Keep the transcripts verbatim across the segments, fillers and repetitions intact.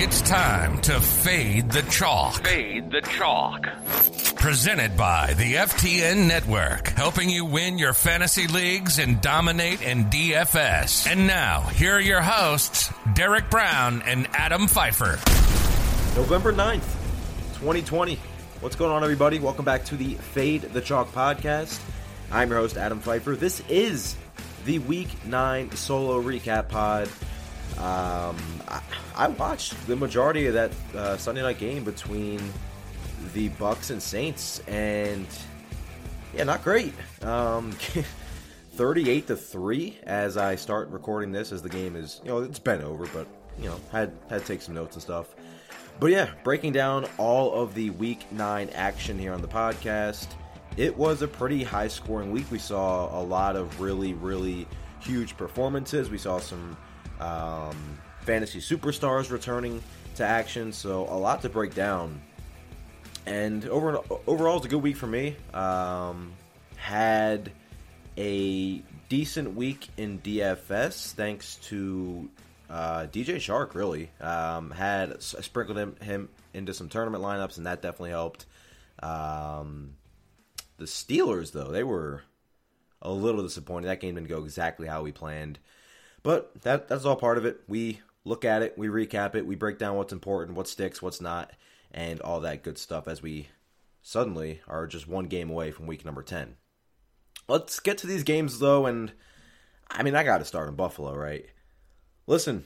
It's time to fade the chalk. Fade the chalk. Presented by the F T N Network, helping you win your fantasy leagues and dominate in D F S. And now, here are your hosts, Derek Brown and Adam Pfeiffer. November ninth, twenty twenty. What's going on, everybody? Welcome back to the Fade the Chalk podcast. I'm your host, Adam Pfeiffer. This is the Week nine solo recap pod. Um, I, I watched the majority of that uh, Sunday night game between the Bucks and Saints, and yeah, not great. Um, thirty-eight to three as I start recording this, as the game is, you know, it's been over, but you know, had had to take some notes and stuff. But yeah, breaking down all of the Week nine action here on the podcast. It was a pretty high-scoring week. We saw a lot of really, really huge performances. We saw some um, fantasy superstars returning to action, so a lot to break down. And over, overall, it was a good week for me. Um, had a decent week in D F S thanks to uh, D J Chark, really. Um, had I sprinkled him, him into some tournament lineups, and that definitely helped. Um, the Steelers, though, they were a little disappointed. That game didn't go exactly how we planned. But that that's all part of it. We look at it, we recap it, we break down what's important, what sticks, what's not, and all that good stuff as we suddenly are just one game away from week number ten. Let's get to these games, though, and I mean, I got to start in Buffalo, right? Listen,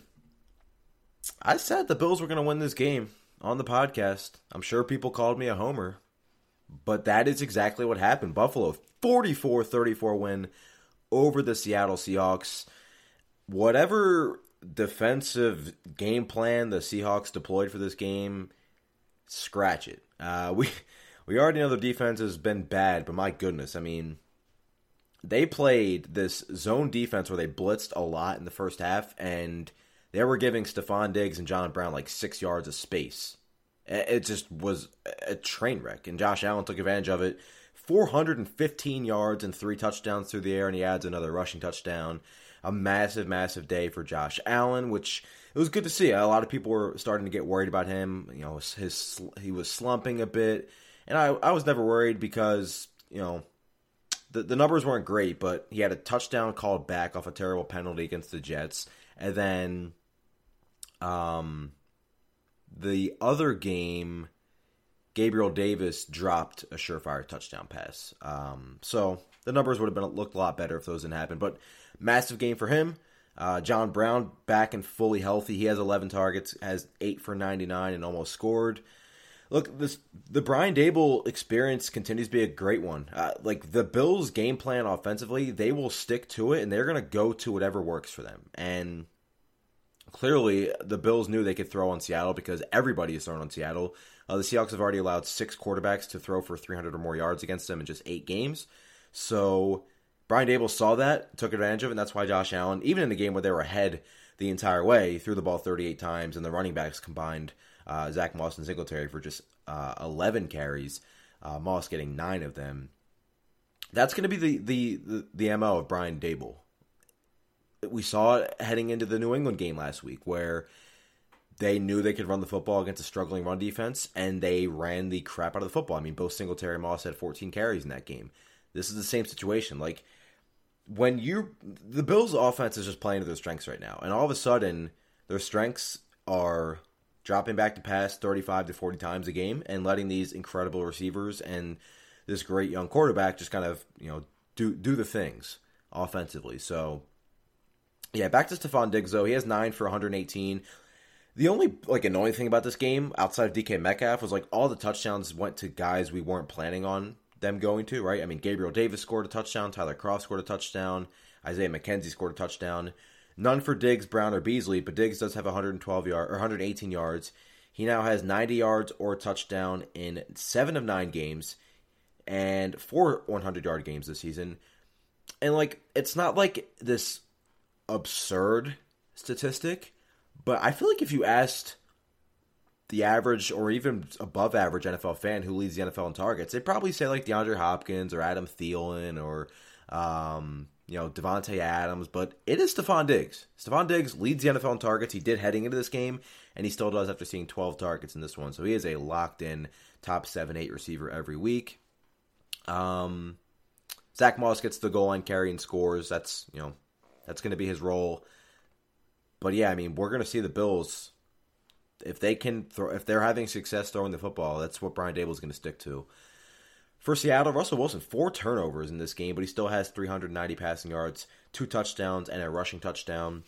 I said the Bills were going to win this game on the podcast. I'm sure people called me a homer, but that is exactly what happened. Buffalo, forty-four thirty-four win over the Seattle Seahawks. Whatever defensive game plan the Seahawks deployed for this game, scratch it. Uh, we we already know the defense has been bad, but my goodness, I mean, they played this zone defense where they blitzed a lot in the first half, and they were giving Stephon Diggs and John Brown like six yards of space. It just was a train wreck, and Josh Allen took advantage of it. four hundred fifteen yards and three touchdowns through the air, and he adds another rushing touchdown. A massive, massive day for Josh Allen, which it was good to see. A lot of people were starting to get worried about him. You know, his he was slumping a bit, and I I was never worried because, you know, the the numbers weren't great, but he had a touchdown called back off a terrible penalty against the Jets, and then um the other game, Gabriel Davis dropped a surefire touchdown pass. Um, so the numbers would have been looked a lot better if those didn't happen. But massive game for him. Uh, John Brown back and fully healthy. He has eleven targets, has eight for ninety-nine, and almost scored. Look, this the Brian Daboll experience continues to be a great one. Uh, like the Bills' game plan offensively, they will stick to it, and they're going to go to whatever works for them. And clearly, the Bills knew they could throw on Seattle because everybody is throwing on Seattle. Uh, the Seahawks have already allowed six quarterbacks to throw for three hundred or more yards against them in just eight games. So Brian Daboll saw that, took advantage of it, and that's why Josh Allen, even in a game where they were ahead the entire way, threw the ball thirty-eight times, and the running backs combined, uh, Zach Moss and Singletary, for just uh, eleven carries, uh, Moss getting nine of them. That's going to be the, the, the, the M O of Brian Daboll. We saw it heading into the New England game last week where they knew they could run the football against a struggling run defense, and they ran the crap out of the football. I mean, both Singletary and Moss had fourteen carries in that game. This is the same situation. Like, when you the Bills' offense is just playing to their strengths right now, and all of a sudden, their strengths are dropping back to pass thirty-five to forty times a game and letting these incredible receivers and this great young quarterback just kind of, you know, do do the things offensively. So, yeah, back to Stephon Diggs, though. He has nine for one hundred eighteen. The only, like, annoying thing about this game, outside of D K Metcalf, was, like, all the touchdowns went to guys we weren't planning on them going to, right? I mean, Gabriel Davis scored a touchdown, Tyler Cross scored a touchdown, Isaiah McKenzie scored a touchdown. None for Diggs, Brown, or Beasley, but Diggs does have one hundred twelve yards, or one hundred eighteen yards. He now has ninety yards or a touchdown in seven of nine games, and four hundred-yard games this season. And, like, it's not like this absurd statistic, but I feel like if you asked the average or even above average N F L fan who leads the N F L in targets, they'd probably say like DeAndre Hopkins or Adam Thielen or, um, you know, Devontae Adams, but it is Stephon Diggs. Stephon Diggs leads the N F L in targets. He did heading into this game, and he still does after seeing twelve targets in this one. So he is a locked-in top seven, eight receiver every week. Um, Zach Moss gets the goal line carry and scores. That's, you know, that's going to be his role. But yeah, I mean, we're going to see the Bills, if they can throw, if they're having success throwing the football, that's what Brian Dable is going to stick to. For Seattle, Russell Wilson, four turnovers in this game, but he still has three hundred ninety passing yards, two touchdowns, and a rushing touchdown.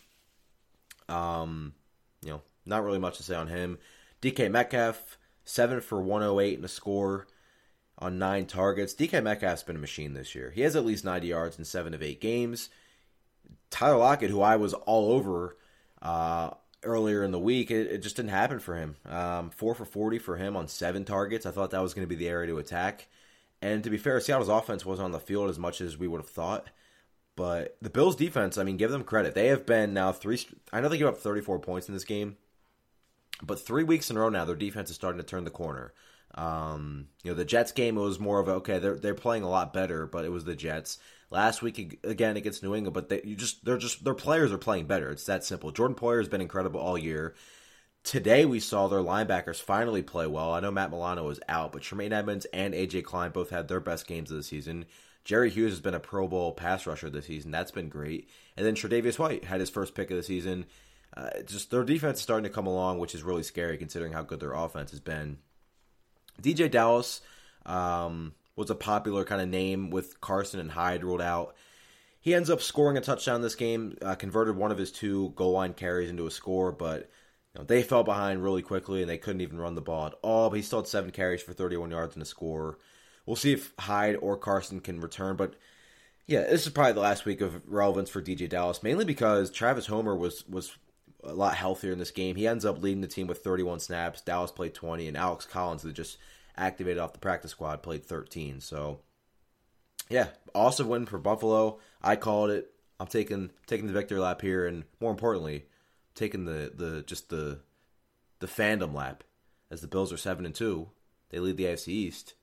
Um, you know, not really much to say on him. D K Metcalf, seven for one oh eight in a score on nine targets. D K Metcalf's been a machine this year. He has at least ninety yards in seven of eight games. Tyler Lockett, who I was all over uh, earlier in the week, it, it just didn't happen for him. Um, four for forty for him on seven targets. I thought that was going to be the area to attack. And to be fair, Seattle's offense wasn't on the field as much as we would have thought. But the Bills' defense, I mean, give them credit. They have been now three – I know they gave up thirty-four points in this game. But three weeks in a row now, their defense is starting to turn the corner. Um, you know, the Jets game, it was more of a, okay, they're they're playing a lot better, but it was the Jets. Last week, again, against New England, but they you just they're just their players are playing better. It's that simple. Jordan Poyer has been incredible all year. Today, we saw their linebackers finally play well. I know Matt Milano was out, but Tremaine Edmonds and A J Klein both had their best games of the season. Jerry Hughes has been a Pro Bowl pass rusher this season. That's been great. And then Tre'Davious White had his first pick of the season. Uh, just their defense is starting to come along, which is really scary considering how good their offense has been. D J Dallas um, was a popular kind of name with Carson and Hyde ruled out. He ends up scoring a touchdown this game, uh, converted one of his two goal line carries into a score, but you know, they fell behind really quickly and they couldn't even run the ball at all. But he still had seven carries for thirty-one yards and a score. We'll see if Hyde or Carson can return, but yeah, this is probably the last week of relevance for D J Dallas, mainly because Travis Homer was was a lot healthier in this game. He ends up leading the team with thirty-one snaps. Dallas played twenty, and Alex Collins, that just activated off the practice squad, played thirteen. So, yeah, awesome win for Buffalo. I called it. I'm taking taking the victory lap here, and more importantly, taking the, the just the the fandom lap, as the Bills are seven and two. They lead the A F C East,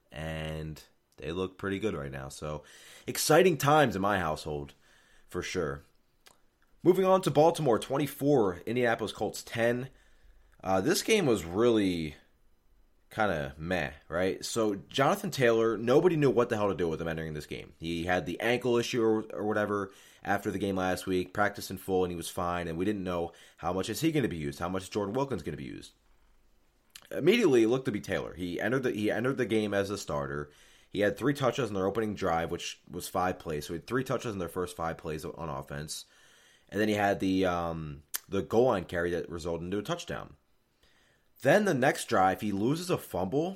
and they look pretty good right now. So, exciting times in my household, for sure. Moving on to Baltimore, twenty-four, Indianapolis Colts ten. Uh, this game was really kind of meh, right? So Jonathan Taylor, nobody knew what the hell to do with him entering this game. He had the ankle issue or, or whatever after the game last week, practiced in full, and he was fine, and we didn't know how much is he going to be used, how much is Jordan Wilkins going to be used. Immediately, it looked to be Taylor. He entered the he entered the game as a starter. He had three touches in their opening drive, which was five plays. So he had three touches in their first five plays on offense. And then he had the um, the goal line carry that resulted into a touchdown. Then the next drive, he loses a fumble.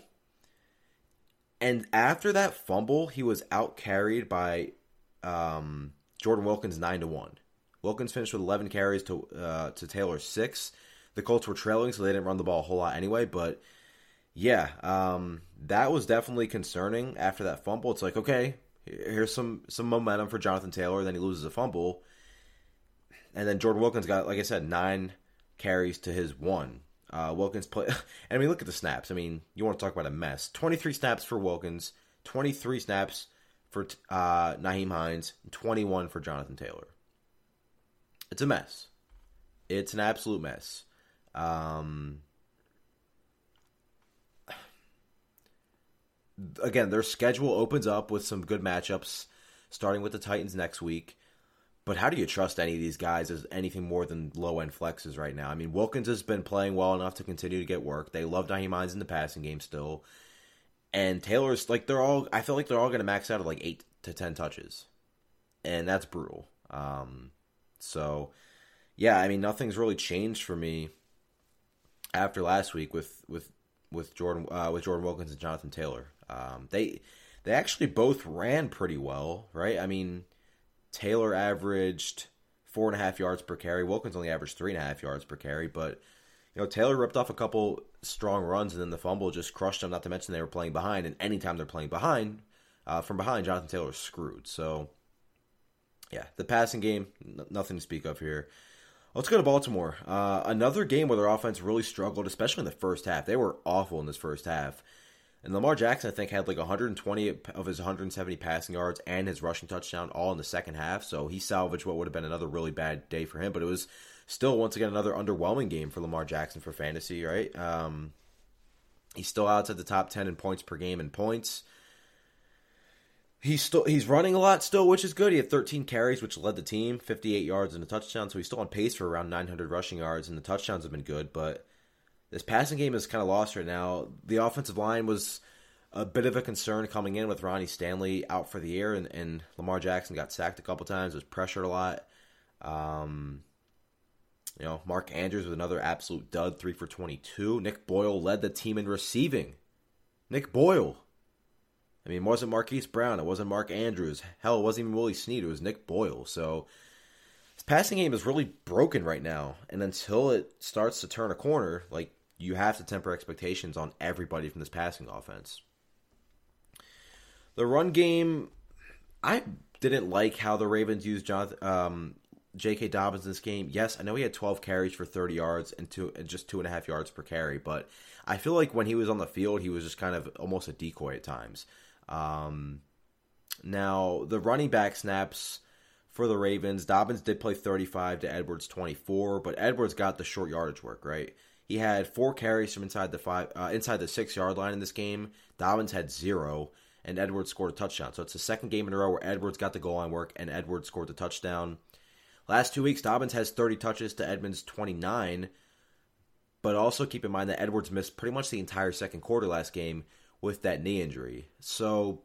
And after that fumble, he was out-carried by um, Jordan Wilkins nine to one. Wilkins finished with eleven carries to uh, to Taylor's six. The Colts were trailing, so they didn't run the ball a whole lot anyway. But, yeah, um, that was definitely concerning after that fumble. It's like, okay, here's some, some momentum for Jonathan Taylor. Then he loses a fumble. And then Jordan Wilkins got, like I said, nine carries to his one. Uh, Wilkins played, and I mean, look at the snaps. I mean, you want to talk about a mess. twenty-three snaps for Wilkins, twenty-three snaps for uh, Nyheim Hines, and twenty-one for Jonathan Taylor. It's a mess. It's an absolute mess. Um, again, their schedule opens up with some good matchups, starting with the Titans next week. But how do you trust any of these guys as anything more than low-end flexes right now? I mean, Wilkins has been playing well enough to continue to get work. They love Nyheim Hines in the passing game still. And Taylor's, like, they're all, I feel like they're all going to max out at like eight to ten touches. And that's brutal. Um, so, yeah, I mean, nothing's really changed for me after last week with with with Jordan uh, with Jordan Wilkins and Jonathan Taylor. Um, they they actually both ran pretty well, right? I mean, Taylor averaged four and a half yards per carry. Wilkins only averaged three and a half yards per carry. But, you know, Taylor ripped off a couple strong runs, and then the fumble just crushed them, not to mention they were playing behind. And anytime they're playing behind, uh, from behind, Jonathan Taylor's screwed. So, yeah, the passing game, n- nothing to speak of here. Let's go to Baltimore. Uh, another game where their offense really struggled, especially in the first half. They were awful in this first half. And Lamar Jackson, I think, had like one hundred twenty of his one hundred seventy passing yards and his rushing touchdown all in the second half. So he salvaged what would have been another really bad day for him. But it was still, once again, another underwhelming game for Lamar Jackson for fantasy, right? Um, he's still outside the top ten in points per game in points. He's still he's running a lot still, which is good. He had thirteen carries, which led the team, fifty-eight yards and a touchdown. So he's still on pace for around nine hundred rushing yards, and the touchdowns have been good. But this passing game is kind of lost right now. The offensive line was a bit of a concern coming in with Ronnie Stanley out for the year, and, and Lamar Jackson got sacked a couple times, was pressured a lot. Um, you know, Mark Andrews with another absolute dud, three for twenty-two. Nick Boyle led the team in receiving. Nick Boyle. I mean, it wasn't Marquise Brown. It wasn't Mark Andrews. Hell, it wasn't even Willie Snead. It was Nick Boyle. So this passing game is really broken right now. And until it starts to turn a corner, like, you have to temper expectations on everybody from this passing offense. The run game, I didn't like how the Ravens used Jonathan, um, J K. Dobbins in this game. Yes, I know he had twelve carries for thirty yards and, two, and just two and a half yards per carry, but I feel like when he was on the field, he was just kind of almost a decoy at times. Um, now, the running back snaps for the Ravens, Dobbins did play thirty-five to Edwards twenty-four, but Edwards got the short yardage work, right? He had four carries from inside the five, uh, inside the six-yard line in this game. Dobbins had zero, and Edwards scored a touchdown. So it's the second game in a row where Edwards got the goal line work, and Edwards scored the touchdown. Last two weeks, Dobbins has thirty touches to Edmonds' twenty-nine, but also keep in mind that Edwards missed pretty much the entire second quarter last game with that knee injury. So,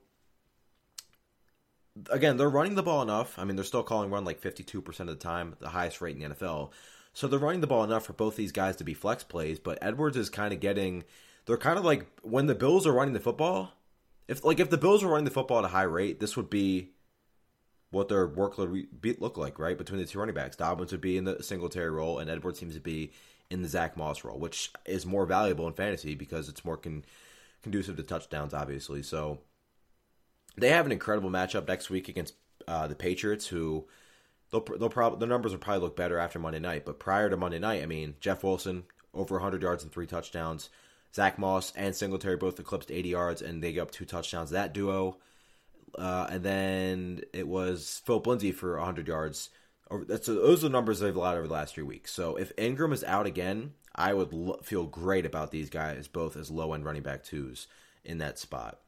again, they're running the ball enough. I mean, they're still calling run like fifty-two percent of the time, the highest rate in the N F L. So they're running the ball enough for both these guys to be flex plays, but Edwards is kind of getting, they're kind of like, when the Bills are running the football, if like if the Bills were running the football at a high rate, this would be what their workload would be, look like, right? Between the two running backs. Dobbins would be in the Singletary role, and Edwards seems to be in the Zach Moss role, which is more valuable in fantasy because it's more con- conducive to touchdowns, obviously. So they have an incredible matchup next week against uh, the Patriots, who they'll they'll probably, the numbers will probably look better after Monday night. But prior to Monday night, I mean, Jeff Wilson over one hundred yards and three touchdowns. Zach Moss and Singletary both eclipsed eighty yards, and they got up two touchdowns. That duo, uh, and then it was Philip Lindsay for one hundred yards. That's those are the numbers they've allowed over the last three weeks. So if Ingram is out again, I would lo- feel great about these guys both as low-end running back twos in that spot.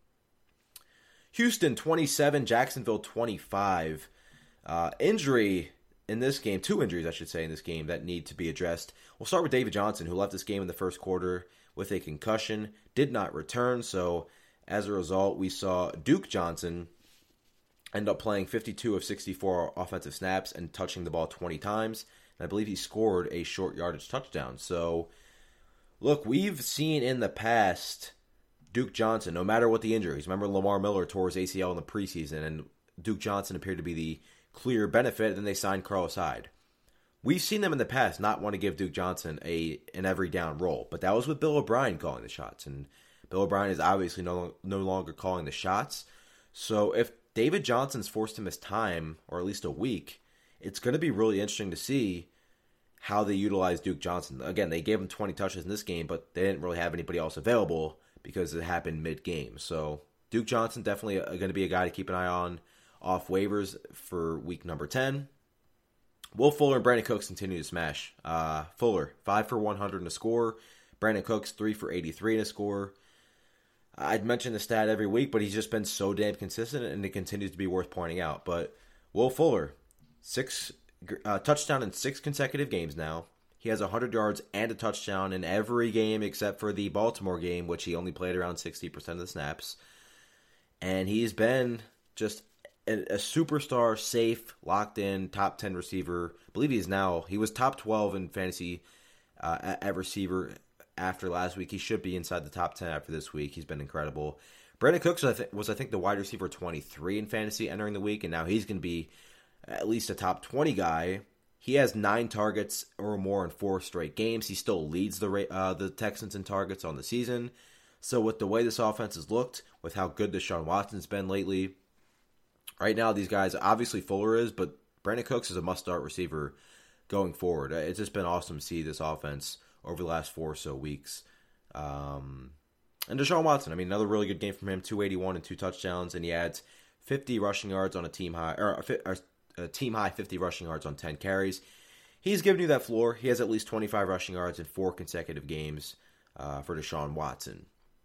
Houston twenty-seven, Jacksonville twenty-five. Uh, injury in this game, two injuries I should say in this game that need to be addressed. We'll start with David Johnson, who left this game in the first quarter with a concussion, did not return. So as a result, we saw Duke Johnson end up playing fifty-two of sixty-four offensive snaps and touching the ball twenty times. And I believe he scored a short yardage touchdown. So, look, we've seen in the past Duke Johnson, no matter what the injuries. Remember Lamar Miller tore his A C L in the preseason, and Duke Johnson appeared to be the clear benefit, and then they signed Carlos Hyde. We've seen them in the past not want to give Duke Johnson a an every down role, but that was with Bill O'Brien calling the shots, and Bill O'Brien is obviously no, no longer calling the shots. So if David Johnson's forced to miss time, or at least a week, it's going to be really interesting to see how they utilize Duke Johnson. Again, they gave him twenty touches in this game, but they didn't really have anybody else available because it happened mid-game. So Duke Johnson definitely going to be a guy to keep an eye on off waivers for week number ten. Will Fuller and Brandon Cooks continue to smash. Uh, Fuller, five for one hundred in a score. Brandon Cooks, three for eighty-three in a score. I'd mention the stat every week, but he's just been so damn consistent, and it continues to be worth pointing out. But Will Fuller, six uh, touchdown in six consecutive games now. He has one hundred yards and a touchdown in every game except for the Baltimore game, which he only played around sixty percent of the snaps. And he's been just a, a superstar, safe, locked-in, top ten receiver. I believe he's now, he was top twelve in fantasy uh, at, at receiver after last week. He should be inside the top ten after this week. He's been incredible. Brandon Cooks was, I, th- was, I think, the wide receiver twenty-three in fantasy entering the week, and now he's going to be at least a top twenty guy. He has nine targets or more in four straight games. He still leads the uh, the Texans in targets on the season. So with the way this offense has looked, with how good Deshaun Watson's been lately, right now these guys, obviously Fuller is, but Brandon Cooks is a must-start receiver going forward. It's just been awesome to see this offense over the last four or so weeks. Um, And Deshaun Watson, I mean, another really good game from him, two eighty-one and two touchdowns, and he adds fifty rushing yards on a team high, or a team high fifty rushing yards on ten carries. He's giving you that floor. He has at least twenty-five rushing yards in four consecutive games uh, for Deshaun Watson.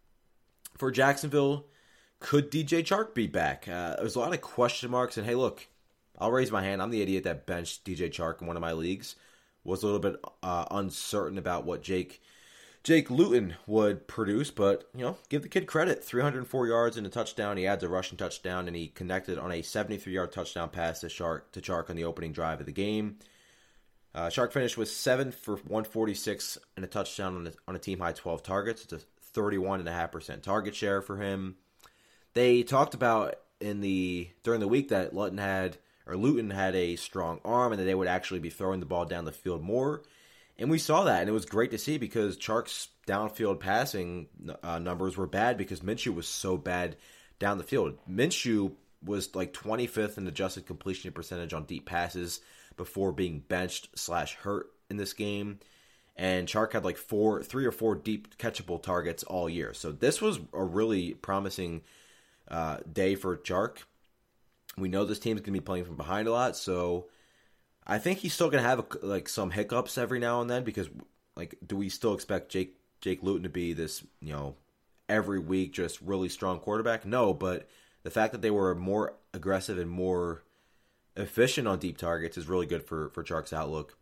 For Jacksonville, could D J Chark be back? Uh, there's a lot of question marks, and hey, look, I'll raise my hand. I'm the idiot that benched D J Chark in one of my leagues. Was a little bit uh, uncertain about what Jake Jake Luton would produce, but, you know, give the kid credit. three hundred four yards and a touchdown. He adds a rushing touchdown, and he connected on a seventy-three-yard touchdown pass to Chark, to Chark on the opening drive of the game. Uh, Chark finished with seven for one forty-six and a touchdown on a, on a team-high twelve targets. It's a thirty-one point five percent target share for him. They talked about in the during the week that Luton had, or Luton had a strong arm, and that they would actually be throwing the ball down the field more. And we saw that, and it was great to see because Chark's downfield passing uh, numbers were bad because Minshew was so bad down the field. Minshew was like twenty-fifth in adjusted completion percentage on deep passes before being benched slash hurt in this game. And Chark had like four, three or four deep catchable targets all year. So this was a really promising uh, day for Chark. We know this team's going to be playing from behind a lot, so I think he's still going to have like some hiccups every now and then because, like, do we still expect Jake Jake Luton to be this, you know, every week just really strong quarterback? No, but the fact that they were more aggressive and more efficient on deep targets is really good for, for Chark's outlook.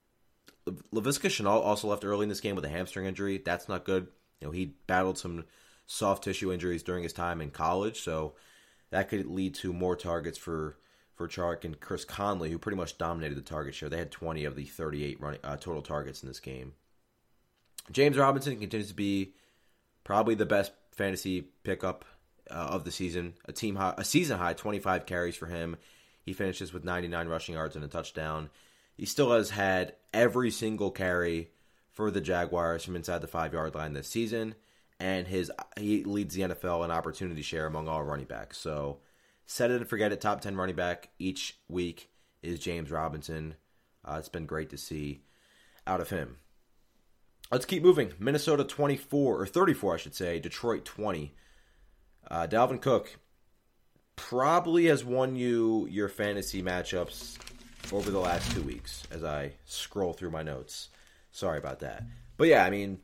Laviska Shenault also left early in this game with a hamstring injury. That's not good. You know, he battled some soft tissue injuries during his time in college, so that could lead to more targets for for Chark and Chris Conley, who pretty much dominated the target share. They had twenty of the thirty-eight running, uh, total targets in this game. James Robinson continues to be probably the best fantasy pickup uh, of the season. A team high, a season high, twenty-five carries for him. He finishes with ninety-nine rushing yards and a touchdown. He still has had every single carry for the Jaguars from inside the five-yard line this season, and his he leads the N F L in opportunity share among all running backs. So set it and forget it. Top ten running back each week is James Robinson. Uh, it's been great to see out of him. Let's keep moving. Minnesota twenty-four, or thirty-four, I should say. Detroit twenty. Uh, Dalvin Cook probably has won you your fantasy matchups over the last two weeks as I scroll through my notes. Sorry about that. But yeah, I mean,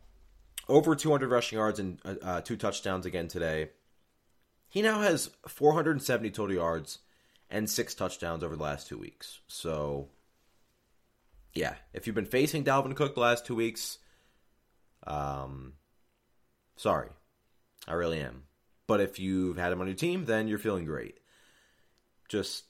over two hundred rushing yards and uh, two touchdowns again today. He now has four hundred seventy total yards and six touchdowns over the last two weeks. So, yeah, if you've been facing Dalvin Cook the last two weeks, um, sorry, I really am. But if you've had him on your team, then you're feeling great. Just,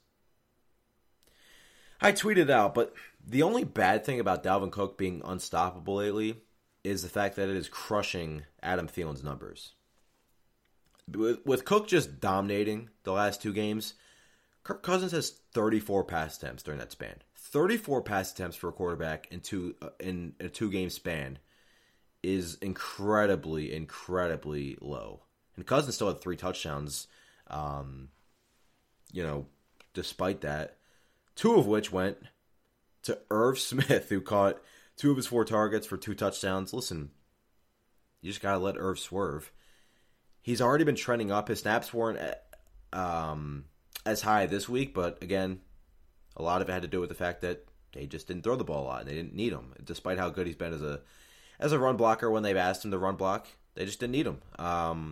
I tweeted out, but the only bad thing about Dalvin Cook being unstoppable lately is the fact that it is crushing Adam Thielen's numbers. With, with Cook just dominating the last two games, Kirk Cousins has thirty-four pass attempts during that span. thirty-four pass attempts for a quarterback in two uh, in a two-game span is incredibly, incredibly low. And Cousins still had three touchdowns, um, you know, despite that. Two of which went to Irv Smith, who caught two of his four targets for two touchdowns. Listen, you just got to let Irv swerve. He's already been trending up. His snaps weren't um, as high this week, but again, a lot of it had to do with the fact that they just didn't throw the ball a lot, and they didn't need him. Despite how good he's been as a as a run blocker when they've asked him to run block, they just didn't need him. Um,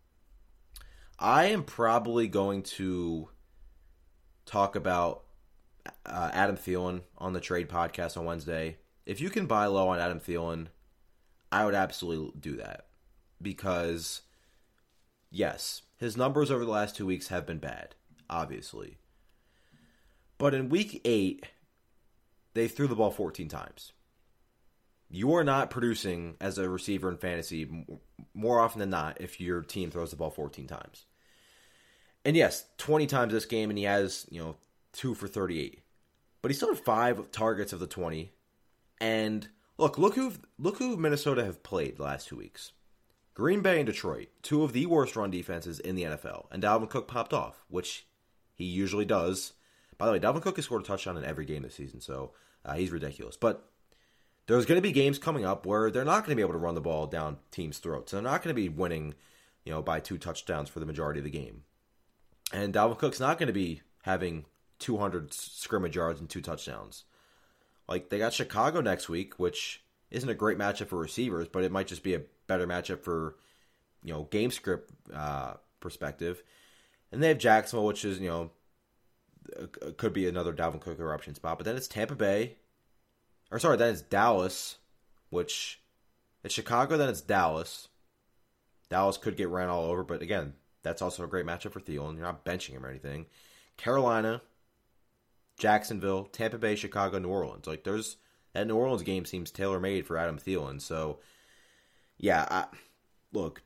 I am probably going to talk about uh, Adam Thielen on the Trade Podcast on Wednesday. If you can buy low on Adam Thielen, I would absolutely do that. Because, yes, his numbers over the last two weeks have been bad, obviously. But in week eight, they threw the ball fourteen times. You are not producing as a receiver in fantasy more often than not if your team throws the ball fourteen times. And yes, twenty times this game, and he has, you know, two for thirty-eight. But he still had five targets of the twenty. And look, look who look who Minnesota have played the last two weeks. Green Bay and Detroit, two of the worst run defenses in the N F L. And Dalvin Cook popped off, which he usually does. By the way, Dalvin Cook has scored a touchdown in every game this season, so uh, he's ridiculous. But there's going to be games coming up where they're not going to be able to run the ball down teams' throats. They're not going to be winning, you know, by two touchdowns for the majority of the game. And Dalvin Cook's not going to be having two hundred scrimmage yards and two touchdowns. Like, they got Chicago next week, which isn't a great matchup for receivers, but it might just be a better matchup for, you know, game script uh, perspective. And they have Jacksonville, which is, you know, could be another Dalvin Cook eruption spot. But then it's Tampa Bay. Or sorry, then it's Dallas, which it's Chicago, then it's Dallas. Dallas could get ran all over, but again, that's also a great matchup for Thielen. You're not benching him or anything. Carolina, Jacksonville, Tampa Bay, Chicago, New Orleans. Like, there's that New Orleans game seems tailor-made for Adam Thielen. So, yeah, I, look,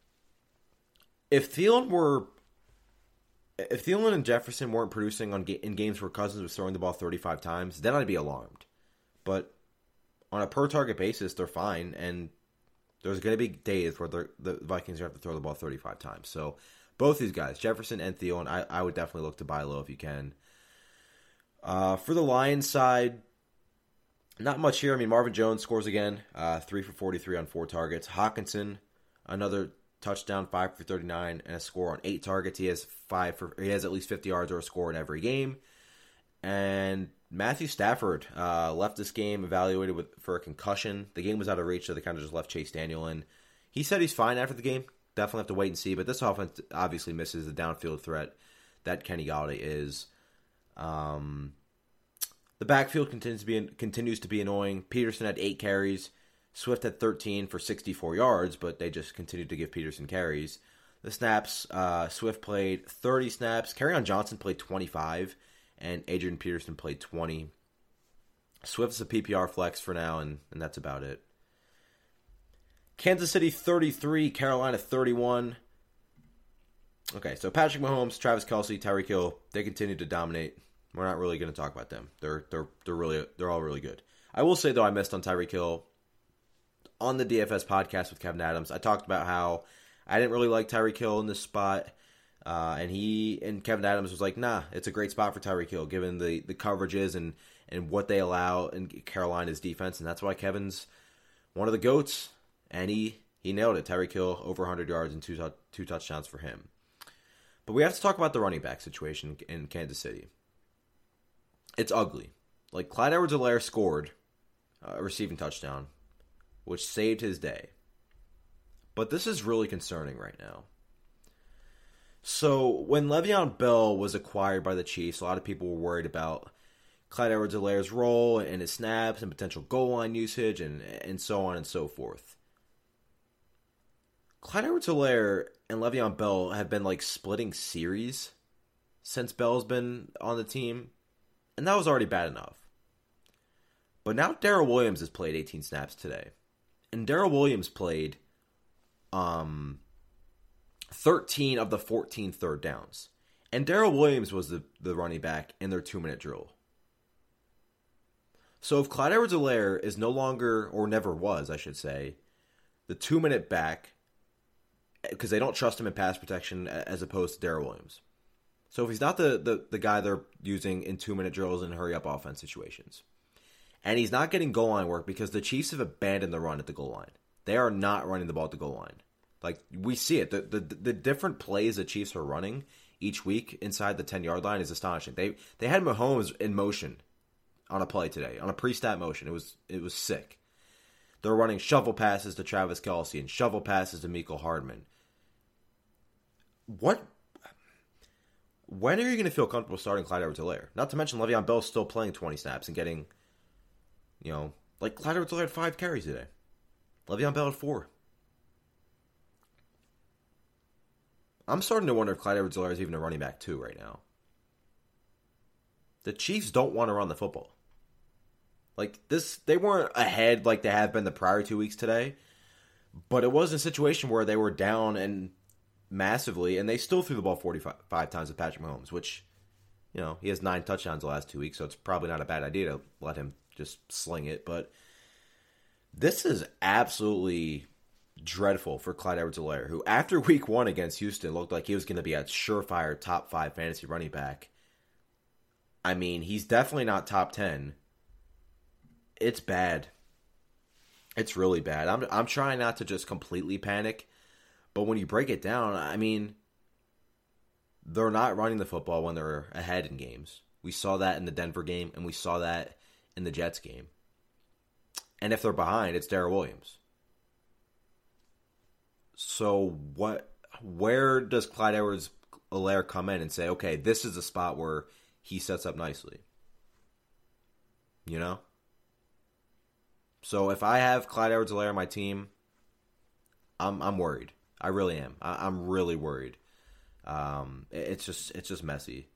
if Thielen were, if Thielen and Jefferson weren't producing on in games where Cousins was throwing the ball thirty-five times, then I'd be alarmed. But on a per-target basis, they're fine, and there's going to be days where the Vikings are going to have to throw the ball thirty-five times. So both these guys, Jefferson and Thielen, I, I would definitely look to buy low if you can. Uh, for the Lions side, not much here. I mean, Marvin Jones scores again, uh, three for forty-three on four targets. Hawkinson, another touchdown, five for thirty-nine, and a score on eight targets. He has five for he has at least fifty yards or a score in every game. And Matthew Stafford uh, left this game evaluated with for a concussion. The game was out of reach, so they kind of just left Chase Daniel in. He said he's fine after the game. Definitely have to wait and see. But this offense obviously misses the downfield threat that Kenny Golladay is. Um, the backfield continues to be continues to be annoying. Peterson had eight carries. Swift had thirteen for sixty-four yards, but they just continued to give Peterson carries. The snaps, uh, Swift played thirty snaps. Kerryon Johnson played twenty-five. And Adrian Peterson played twenty. Swift's a P P R flex for now, and, and that's about it. Kansas City thirty-three, Carolina thirty-one. Okay, so Patrick Mahomes, Travis Kelce, Tyreek Hill, they continue to dominate. We're not really going to talk about them. They're they're they're really they're all really good. I will say though, I missed on Tyreek Hill on the D F S podcast with Kevin Adams. I talked about how I didn't really like Tyreek Hill in this spot. Uh, and he and Kevin Adams was like, nah, it's a great spot for Tyreek Hill, given the, the coverages and, and what they allow in Carolina's defense. And that's why Kevin's one of the GOATs. And he, he nailed it. Tyreek Hill, over one hundred yards and two, two touchdowns for him. But we have to talk about the running back situation in Kansas City. It's ugly. Like, Clyde Edwards-Helaire scored a receiving touchdown, which saved his day. But this is really concerning right now. So, when Le'Veon Bell was acquired by the Chiefs, a lot of people were worried about Clyde Edwards-Helaire's role and his snaps and potential goal line usage and, and so on and so forth. Clyde Edwards-Helaire and Le'Veon Bell have been, like, splitting series since Bell's been on the team, and that was already bad enough. But now Darrell Williams has played eighteen snaps today. And Darrell Williams played um, thirteen of the fourteen third downs. And Darrell Williams was the, the running back in their two-minute drill. So if Clyde Edwards-Helaire is no longer, or never was, I should say, the two-minute back, because they don't trust him in pass protection as opposed to Darrell Williams. So if he's not the, the, the guy they're using in two-minute drills and hurry-up offense situations, and he's not getting goal line work because the Chiefs have abandoned the run at the goal line. They are not running the ball at the goal line. Like, we see it. The, the, the different plays the Chiefs are running each week inside the ten-yard line is astonishing. They they had Mahomes in motion on a play today, on a pre-snap motion. It was it was sick. They're running shovel passes to Travis Kelce and shovel passes to Mecole Hardman. What? When are you going to feel comfortable starting Clyde Edwards-Helaire? Not to mention Le'Veon Bell still playing twenty snaps and getting, you know, like Clyde Edwards-Helaire had five carries today. Le'Veon Bell had four. I'm starting to wonder if Clyde Edwards-Helaire is even a running back too right now. The Chiefs don't want to run the football. Like this, they weren't ahead like they have been the prior two weeks today, but it was a situation where they were down and massively, and they still threw the ball forty-five times with Patrick Mahomes, which, you know, he has nine touchdowns the last two weeks, so it's probably not a bad idea to let him just sling it. But this is absolutely dreadful for Clyde Edwards-Helaire, who after week one against Houston looked like he was going to be a surefire top five fantasy running back. I mean, he's definitely not top ten. It's bad. It's really bad. I'm I'm trying not to just completely panic, but when you break it down, I mean, they're not running the football when they're ahead in games. We saw that in the Denver game, and we saw that in the Jets game. And if they're behind, it's Darrell Williams. So what? Where does Clyde Edwards-Helaire come in and say, okay, this is a spot where he sets up nicely? You know? So if I have Clyde Edwards-Helaire on my team, I'm I'm worried. I really am. I, I'm really worried. Um, it's just it's just messy.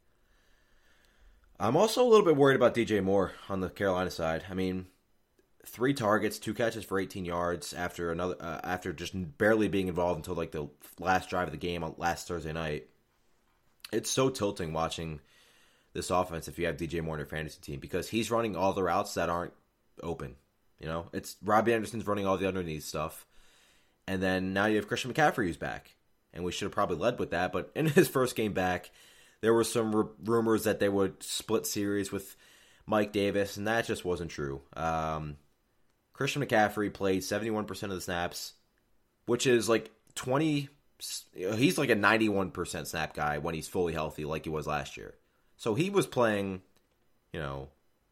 I'm also a little bit worried about D J Moore on the Carolina side. I mean, three targets, two catches for eighteen yards after another uh, after just barely being involved until like the last drive of the game on last Thursday night. It's so tilting watching this offense if you have D J Moore on your fantasy team because he's running all the routes that aren't open. You know, it's Robbie Anderson's running all the underneath stuff, and then now you have Christian McCaffrey who's back, and we should have probably led with that. But in his first game back, there were some r- rumors that they would split series with Mike Davis, and that just wasn't true. Um, Christian McCaffrey played seventy-one percent of the snaps, which is like twenty. He's like a ninety-one percent snap guy when he's fully healthy, like he was last year. So he was playing, you know,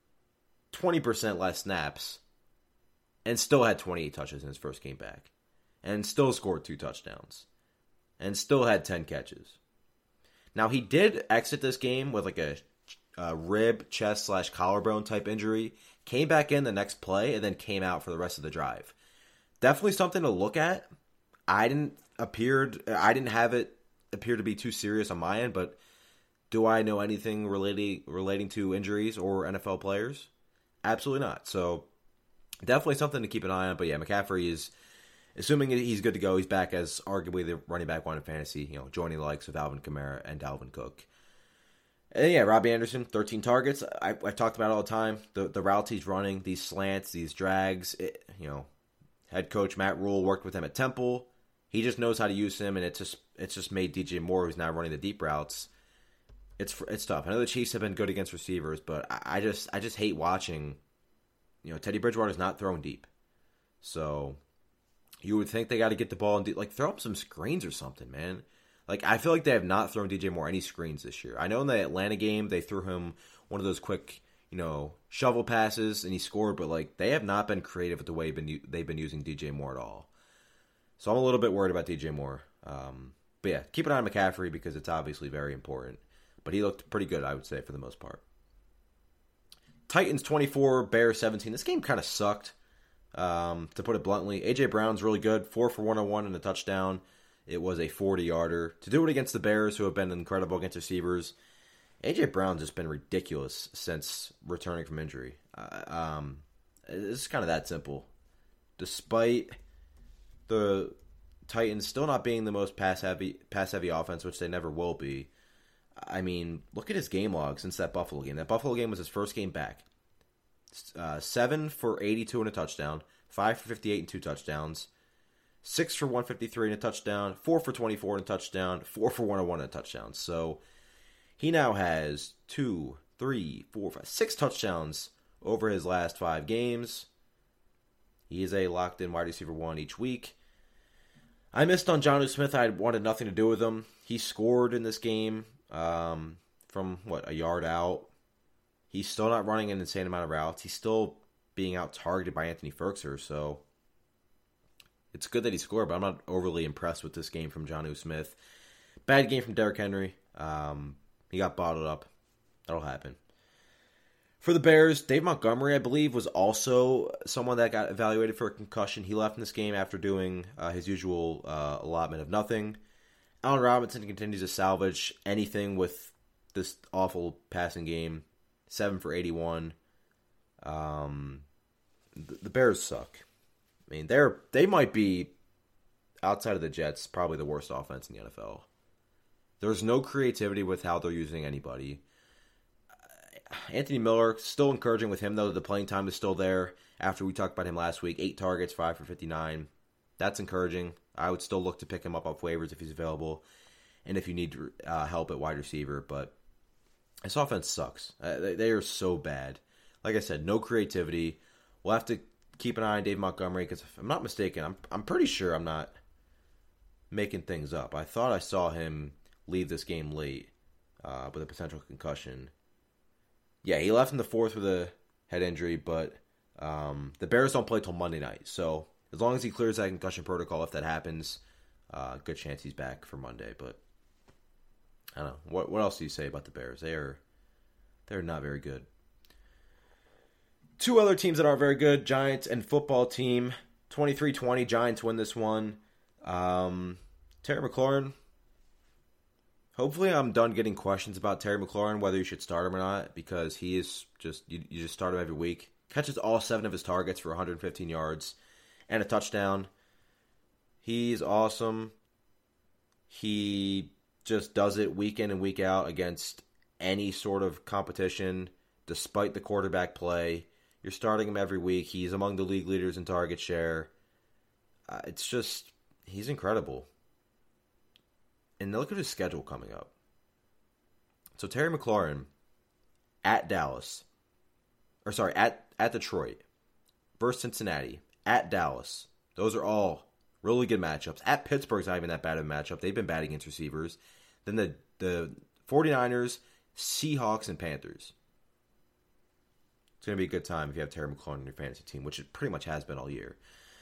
twenty percent less snaps, and still had twenty-eight touches in his first game back, and still scored two touchdowns, and still had ten catches. Now, he did exit this game with like a, a rib, chest, slash collarbone type injury, came back in the next play, and then came out for the rest of the drive. Definitely something to look at. I didn't appeared I didn't have it appear to be too serious on my end, but do I know anything relating relating to injuries or N F L players? Absolutely not. So definitely something to keep an eye on. But yeah, McCaffrey is, assuming he's good to go, he's back as arguably the running back one in fantasy, you know, joining the likes of Alvin Kamara and Dalvin Cook. And yeah, Robbie Anderson, thirteen targets. I, I talked about it all the time. The the routes he's running, these slants, these drags, it, you know, head coach Matt Rule worked with him at Temple. He just knows how to use him, and it's just it's just made D J Moore, who's now running the deep routes, it's it's tough. I know the Chiefs have been good against receivers, but I, I just I just hate watching. You know, Teddy Bridgewater's not throwing deep, so you would think they got to get the ball and de- like throw up some screens or something, man. Like I feel like they have not thrown D J Moore any screens this year. I know in the Atlanta game they threw him one of those quick, you know, shovel passes and he scored, but like they have not been creative with the way been, they've been using D J Moore at all. So I'm a little bit worried about D J Moore. Um, but yeah, keep an eye on McCaffrey because it's obviously very important. But he looked pretty good, I would say, for the most part. Titans twenty-four, Bears seventeen. This game kind of sucked, um, to put it bluntly. A J Brown's really good, four for one oh one and a touchdown. It was a forty-yarder. To do it against the Bears, who have been incredible against receivers, A J Brown's just been ridiculous since returning from injury. Uh, um, it's kind of that simple. Despite the Titans still not being the most pass-heavy pass-heavy offense, which they never will be, I mean, look at his game log since that Buffalo game. That Buffalo game was his first game back. Uh, seven for eighty-two and a touchdown, five for fifty-eight and two touchdowns, six for one fifty-three and a touchdown, four for twenty-four and a touchdown, four for one oh one and a touchdown. So he now has two, three, four, five, six touchdowns over his last five games. He is a locked-in wide receiver one each week. I missed on Jonnu Smith. I wanted nothing to do with him. He scored in this game um, from, what, a yard out. He's still not running an insane amount of routes. He's still being out-targeted by Anthony Ferkser, so it's good that he scored, but I'm not overly impressed with this game from Jonnu Smith. Bad game from Derrick Henry. Um, he got bottled up. That'll happen. For the Bears, Dave Montgomery, I believe, was also someone that got evaluated for a concussion. He left in this game after doing uh, his usual uh, allotment of nothing. Allen Robinson continues to salvage anything with this awful passing game. seven for eighty-one. Um, the, the Bears suck. I mean, they're they might be, outside of the Jets, probably the worst offense in the N F L. There's no creativity with how they're using anybody. Anthony Miller, still encouraging with him, though. The playing time is still there after we talked about him last week. Eight targets, five for fifty-nine. That's encouraging. I would still look to pick him up off waivers if he's available and if you need uh, help at wide receiver. But this offense sucks. Uh, they, they are so bad. Like I said, no creativity. We'll have to keep an eye on Dave Montgomery, because if I'm not mistaken, I'm I'm pretty sure I'm not making things up. I thought I saw him leave this game late uh, with a potential concussion. Yeah, he left in the fourth with a head injury, but um, the Bears don't play till Monday night. So as long as he clears that concussion protocol, if that happens, uh, good chance he's back for Monday. But I don't know. What what else do you say about the Bears? They are they're not very good. Two other teams that aren't very good, Giants and football team. twenty-three twenty, Giants win this one. Um, Terry McLaurin. Hopefully I'm done getting questions about Terry McLaurin, whether you should start him or not, because he is just, you, you just start him every week. Catches all seven of his targets for one hundred fifteen yards and a touchdown. He's awesome. He just does it week in and week out against any sort of competition, despite the quarterback play. You're starting him every week. He's among the league leaders in target share. Uh, it's just, he's incredible. And look at his schedule coming up. So Terry McLaurin at Dallas, or sorry, at, at Detroit, versus Cincinnati, at Dallas. Those are all really good matchups. At Pittsburgh's not even that bad of a matchup. They've been bad against receivers. Then the, the 49ers, Seahawks, and Panthers. It's going to be a good time if you have Terry McLaurin in your fantasy team, which it pretty much has been all year.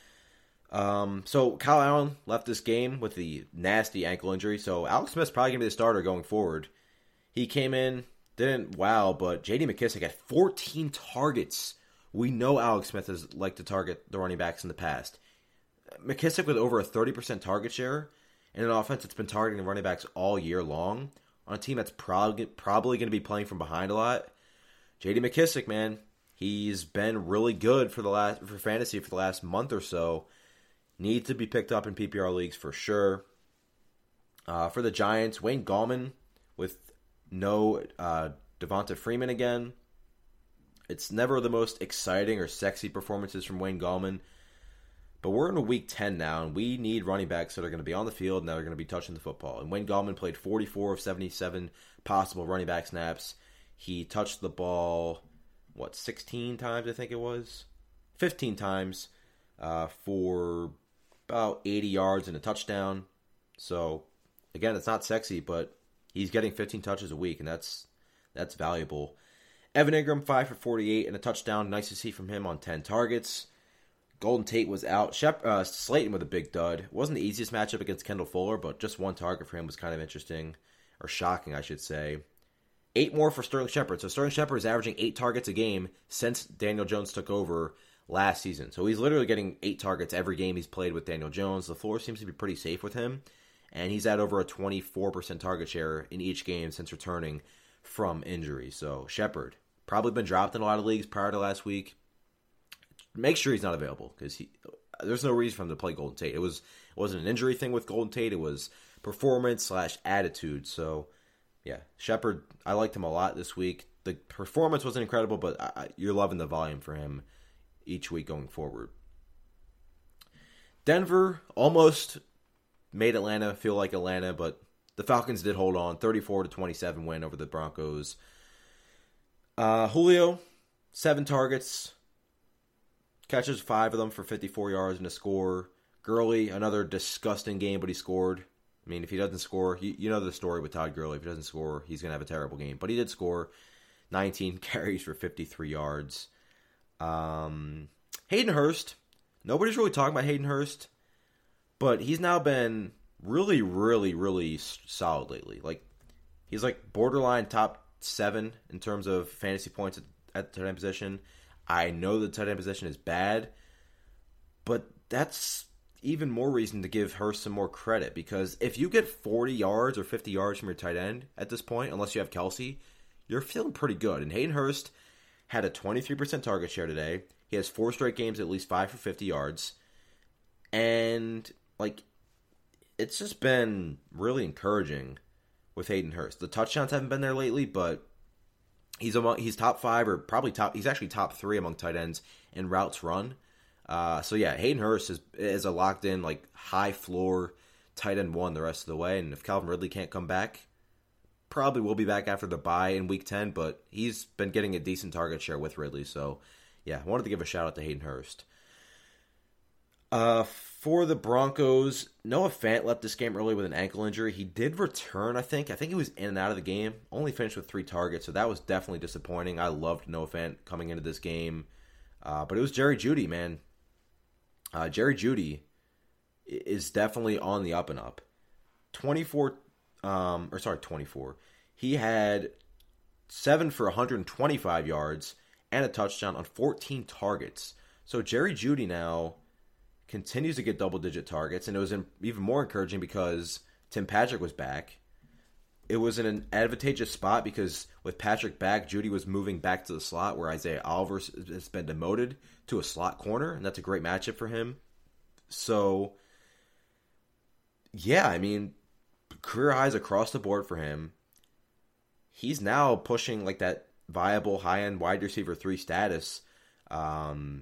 Um, so Kyle Allen left this game with the nasty ankle injury. So Alex Smith's probably going to be the starter going forward. He came in, didn't wow, but J D McKissic had fourteen targets. We know Alex Smith has liked to target the running backs in the past. McKissic with over a thirty percent target share in an offense that's been targeting the running backs all year long on a team that's probably probably going to be playing from behind a lot. J D McKissic, man, he's been really good for the last for fantasy for the last month or so. Needs to be picked up in P P R leagues for sure. Uh, for the Giants, Wayne Gallman with no uh, Devonta Freeman again. It's never the most exciting or sexy performances from Wayne Gallman. But we're in a week ten now, and we need running backs that are going to be on the field and that are going to be touching the football. And Wayne Gallman played forty-four of seventy-seven possible running back snaps. He touched the ball, what, sixteen times I think it was? fifteen times uh, for about eighty yards and a touchdown. So, again, it's not sexy, but he's getting fifteen touches a week, and that's that's valuable. Evan Ingram, five for forty-eight and a touchdown. Nice to see from him on ten targets. Golden Tate was out. Shep, uh, Slayton with a big dud. It wasn't the easiest matchup against Kendall Fuller, but just one target for him was kind of interesting, or shocking, I should say. Eight more for Sterling Shepard. So Sterling Shepard is averaging eight targets a game since Daniel Jones took over last season. So he's literally getting eight targets every game he's played with Daniel Jones. The floor seems to be pretty safe with him, and he's at over a twenty-four percent target share in each game since returning from injury. So Shepard, probably been dropped in a lot of leagues prior to last week. Make sure he's not available, because he there's no reason for him to play Golden Tate. It was it wasn't an injury thing with Golden Tate. It was performance slash attitude. So yeah, Shepard, I liked him a lot this week. The performance wasn't incredible, but I, you're loving the volume for him each week going forward. Denver almost made Atlanta feel like Atlanta, but the Falcons did hold on. thirty-four to twenty-seven win over the Broncos. Uh, Julio, seven targets. Catches five of them for fifty-four yards and a score. Gurley, another disgusting game, but he scored. I mean, if he doesn't score, you, you know the story with Todd Gurley. If he doesn't score, he's going to have a terrible game. But he did score. nineteen carries for fifty-three yards. Um, Hayden Hurst. Nobody's really talking about Hayden Hurst, but he's now been really, really, really solid lately. Like, he's like borderline top seven in terms of fantasy points at, at the tight end position. I know the tight end position is bad, but that's even more reason to give Hurst some more credit, because if you get forty yards or fifty yards from your tight end at this point, unless you have Kelsey, you're feeling pretty good. And Hayden Hurst had a twenty-three percent target share today. He has four straight games at least five for fifty yards. And, like, it's just been really encouraging with Hayden Hurst. The touchdowns haven't been there lately, but he's among he's top five or probably top. He's actually top three among tight ends in routes run. Uh, so yeah, Hayden Hurst is is a locked in, like, high floor tight end one the rest of the way. And if Calvin Ridley can't come back, probably will be back after the bye in week ten. But he's been getting a decent target share with Ridley. So yeah, I wanted to give a shout out to Hayden Hurst. Uh, for the Broncos, Noah Fant left this game early with an ankle injury. He did return, I think. I think he was in and out of the game. Only finished with three targets, so that was definitely disappointing. I loved Noah Fant coming into this game. Uh, but it was Jerry Jeudy, man. Uh, Jerry Jeudy is definitely on the up and up. twenty-four, um, or sorry, twenty-four. He had seven for one hundred twenty-five yards and a touchdown on fourteen targets. So Jerry Jeudy now continues to get double-digit targets, and it was even more encouraging because Tim Patrick was back. It was in an advantageous spot because with Patrick back, Jeudy was moving back to the slot where Isaiah Alvarez has been demoted to a slot corner, and that's a great matchup for him. So, yeah, I mean, career highs across the board for him. He's now pushing like that viable high-end wide receiver three status. Um,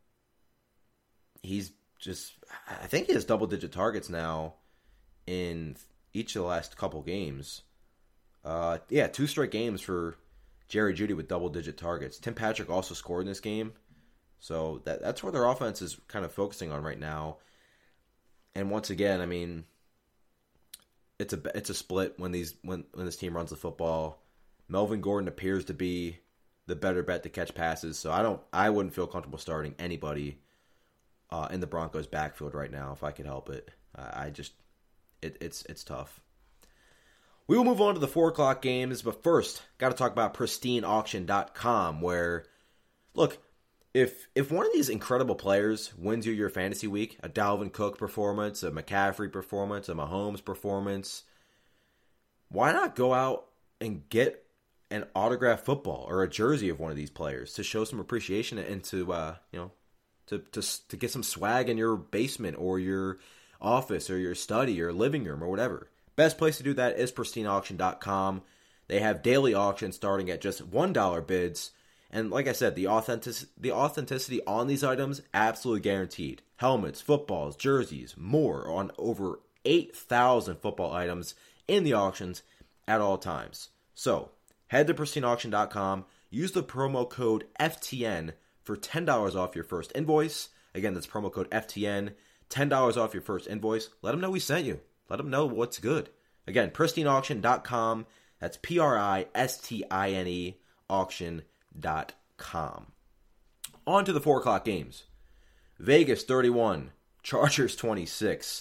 he's just, I think he has double-digit targets now in each of the last couple games. Uh, yeah, two straight games for Jerry Jeudy with double-digit targets. Tim Patrick also scored in this game. So that that's where their offense is kind of focusing on right now. And once again, I mean, it's a it's a split when these when, when this team runs the football. Melvin Gordon appears to be the better bet to catch passes, so I don't I wouldn't feel comfortable starting anybody uh, in the Broncos backfield right now if I could help it. Uh, I just it, it's it's tough. We will move on to the four o'clock games, but first, got to talk about pristine auction dot com, where, look, if if one of these incredible players wins you your fantasy week, a Dalvin Cook performance, a McCaffrey performance, a Mahomes performance, why not go out and get an autographed football or a jersey of one of these players to show some appreciation and to, uh, you know, to, to, to get some swag in your basement or your office or your study or living room or whatever. Best place to do that is pristine auction dot com. They have daily auctions starting at just one dollar bids. And like I said, the authentic, the authenticity on these items, absolutely guaranteed. Helmets, footballs, jerseys, more on over eight thousand football items in the auctions at all times. So, head to pristine auction dot com, use the promo code F T N for ten dollars off your first invoice. Again, that's promo code F T N, ten dollars off your first invoice. Let them know we sent you. Let them know what's good. Again, pristine auction dot com. That's P R I S T I N E auction dot com. On to the four o'clock games. Vegas thirty-one, Chargers twenty-six.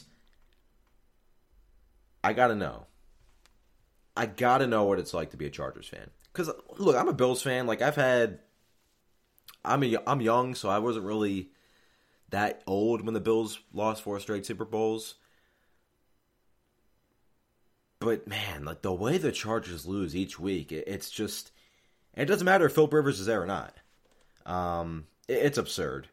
I gotta know. I gotta know what it's like to be a Chargers fan. Because, look, I'm a Bills fan. Like, I've had... I'm, a, I'm young, so I wasn't really that old when the Bills lost four straight Super Bowls. But, man, like, the way the Chargers lose each week, it, it's just... It doesn't matter if Philip Rivers is there or not. Um, it, it's absurd.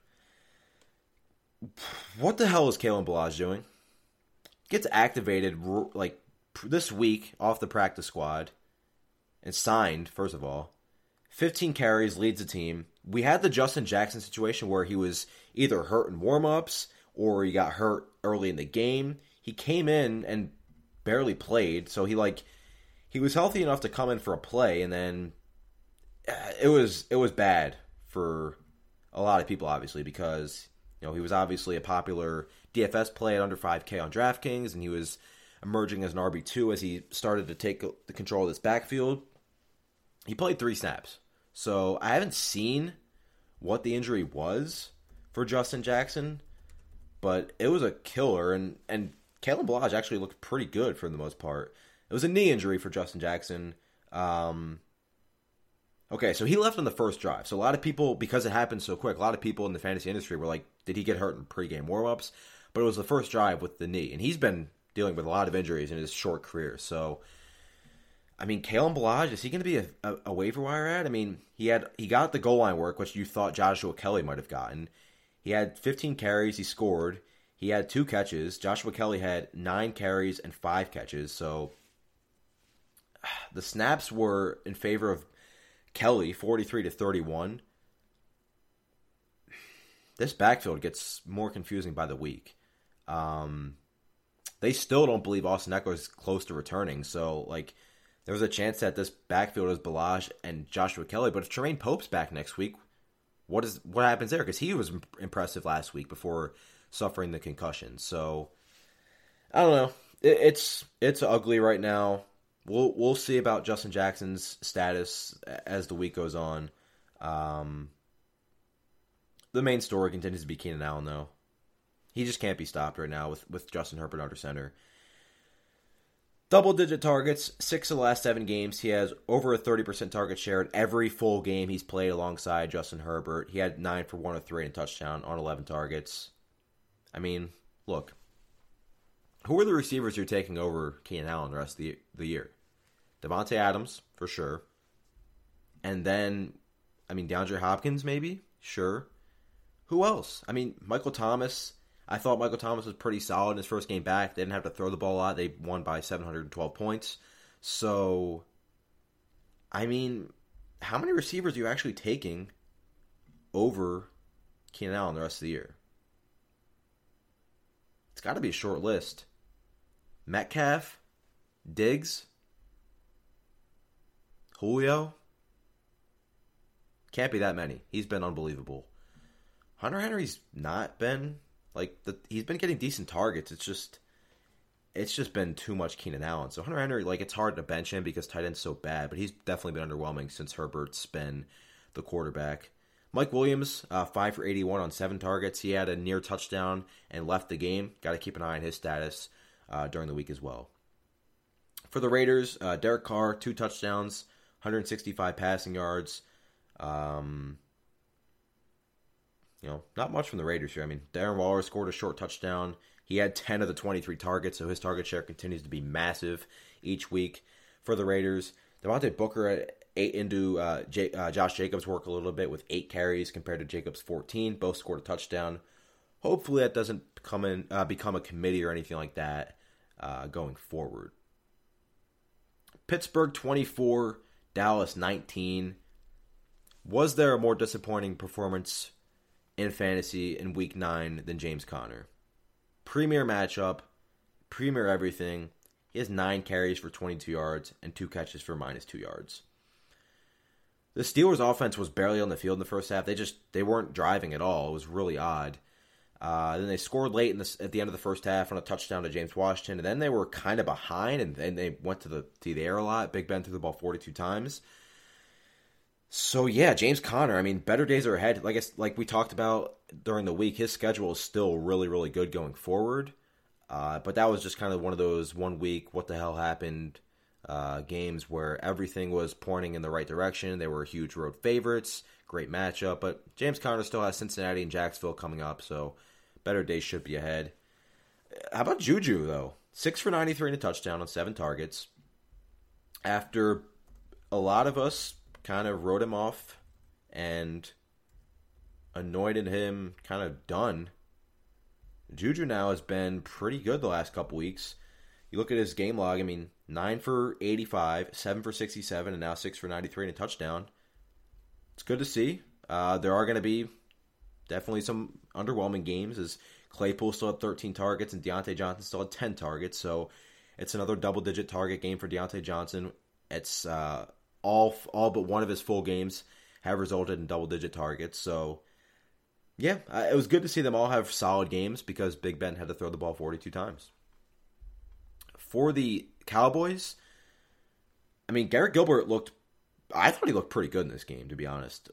What the hell is Kalen Ballage doing? Gets activated, like, this week off the practice squad. And signed, first of all. fifteen carries, leads the team. We had the Justin Jackson situation where he was either hurt in warm-ups or he got hurt early in the game. He came in and barely played, so he like he was healthy enough to come in for a play, and then it was it was bad for a lot of people, obviously, because you know he was obviously a popular D F S play at under five K on DraftKings, and he was emerging as an R B two as he started to take the control of this backfield. He played three snaps, so I haven't seen what the injury was for Justin Jackson, but it was a killer, and and Kalen Ballage actually looked pretty good for the most part. It was a knee injury for Justin Jackson. Um, okay, so he left on the first drive. So a lot of people, because it happened so quick, a lot of people in the fantasy industry were like, did he get hurt in pregame warmups? But it was the first drive with the knee. And he's been dealing with a lot of injuries in his short career. So, I mean, Kalen Ballage, is he going to be a, a, a waiver wire ad? I mean, he had he got the goal line work, which you thought Joshua Kelly might have gotten. He had fifteen carries. He scored. He had two catches. Joshua Kelly had nine carries and five catches. So the snaps were in favor of Kelly, forty-three to thirty-one. This backfield gets more confusing by the week. Um, they still don't believe Austin Eckler is close to returning. So, like, there's a chance that this backfield is Ballage and Joshua Kelly. But if Tremaine Pope's back next week, what is what happens there? Because he was impressive last week before suffering the concussion. So I don't know. It, it's it's ugly right now. We'll we'll see about Justin Jackson's status as the week goes on. Um, the main story continues to be Keenan Allen, though. He just can't be stopped right now with, with Justin Herbert under center. Double-digit targets, six of the last seven games. He has over a thirty percent target share in every full game he's played alongside Justin Herbert. He had nine for one of three and a touchdown on eleven targets. I mean, look. Who are the receivers you're taking over Keenan Allen the rest of the, the year? Devontae Adams, for sure. And then, I mean, DeAndre Hopkins, maybe? Sure. Who else? I mean, Michael Thomas. I thought Michael Thomas was pretty solid in his first game back. They didn't have to throw the ball a lot. They won by seven hundred twelve points. So, I mean, how many receivers are you actually taking over Keenan Allen the rest of the year? It's got to be a short list. Metcalf, Diggs, Julio. Can't be that many. He's been unbelievable. Hunter Henry's not been like the, he's been getting decent targets. It's just it's just been too much Keenan Allen. So Hunter Henry, like, it's hard to bench him because tight end's so bad, but he's definitely been underwhelming since Herbert's been the quarterback. Mike Williams, uh, five for eighty-one on seven targets. He had a near touchdown and left the game. Got to keep an eye on his status uh, during the week as well. For the Raiders, uh, Derek Carr, two touchdowns, one hundred sixty-five passing yards. Um, you know, not much from the Raiders here. I mean, Darren Waller scored a short touchdown. He had ten of the twenty-three targets, so his target share continues to be massive each week for the Raiders. Devontae Booker ate into uh, J- uh, Josh Jacobs' work a little bit with eight carries compared to Jacobs' fourteen. Both scored a touchdown. Hopefully that doesn't come in, uh, become a committee or anything like that uh, going forward. Pittsburgh twenty-four, Dallas nineteen. Was there a more disappointing performance in fantasy in week nine than James Conner? Premier matchup, premier everything. He has nine carries for twenty-two yards and two catches for minus two yards. The Steelers' offense was barely on the field in the first half. They just they weren't driving at all. It was really odd. Uh, then they scored late in the, at the end of the first half on a touchdown to James Washington, and then they were kind of behind, and then they went to the to the air a lot. Big Ben threw the ball forty-two times. So yeah, James Conner. I mean, better days are ahead. Like I, like we talked about during the week, his schedule is still really, really good going forward. Uh, but that was just kind of one of those one week, what the hell happened uh, games where everything was pointing in the right direction. They were huge road favorites, great matchup. But James Conner still has Cincinnati and Jacksonville coming up, so better days should be ahead. How about Juju, though? six for ninety-three and a touchdown on seven targets. After a lot of us kind of wrote him off and anointed him kind of done, Juju now has been pretty good the last couple weeks. You look at his game log, I mean, nine for eighty-five, seven for sixty-seven, and now six for ninety-three and a touchdown. It's good to see. Uh, there are going to be definitely some underwhelming games, as Claypool still had thirteen targets and Deontay Johnson still had ten targets, so it's another double-digit target game for Deontay Johnson. It's uh, all all but one of his full games have resulted in double-digit targets, so yeah, uh, it was good to see them all have solid games because Big Ben had to throw the ball forty-two times. For the Cowboys, I mean, Garrett Gilbert looked, I thought he looked pretty good in this game, to be honest.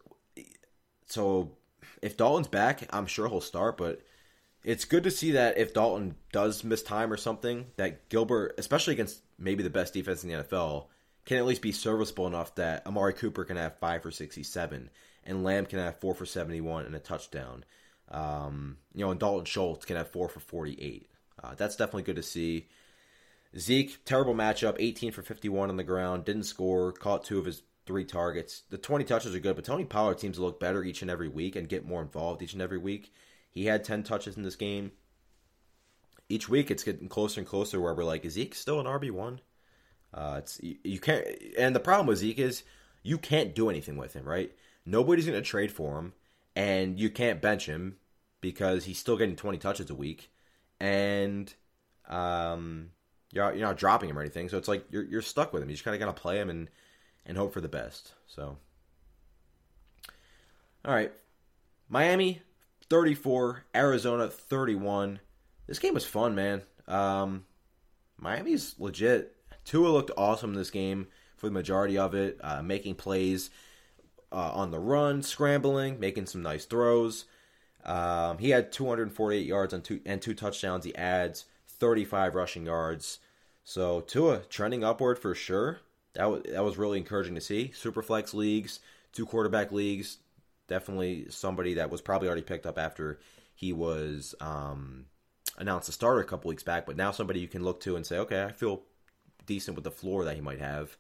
So if Dalton's back, I'm sure he'll start, but it's good to see that if Dalton does miss time or something, that Gilbert, especially against maybe the best defense in the N F L, can at least be serviceable enough that Amari Cooper can have five for sixty-seven and Lamb can have four for seventy-one and a touchdown. Um, you know, and Dalton Schultz can have four for forty-eight. Uh, that's definitely good to see. Zeke, terrible matchup, eighteen for fifty-one on the ground, didn't score, caught two of his three targets. The twenty touches are good, but Tony Pollard seems to look better each and every week and get more involved each and every week. He had ten touches in this game. Each week it's getting closer and closer where we're like, is Zeke still an R B one? Uh, it's you, you can't, and the problem with Zeke is you can't do anything with him, right? Nobody's going to trade for him, and you can't bench him because he's still getting twenty touches a week, and um, you're you're not dropping him or anything. So it's like you're you're stuck with him. You just kind of got to play him and and hope for the best. So, all right, Miami, thirty-four. Arizona, thirty-one. This game was fun, man. Um, Miami's legit. Tua looked awesome in this game for the majority of it, uh, making plays uh, on the run, scrambling, making some nice throws. Um, he had two hundred forty-eight yards on two, and two touchdowns. He adds thirty-five rushing yards. So Tua trending upward for sure. That was, that was really encouraging to see. Superflex leagues, two quarterback leagues, definitely somebody that was probably already picked up after he was um, announced a starter a couple weeks back, but now somebody you can look to and say, okay, I feel decent with the floor that he might have.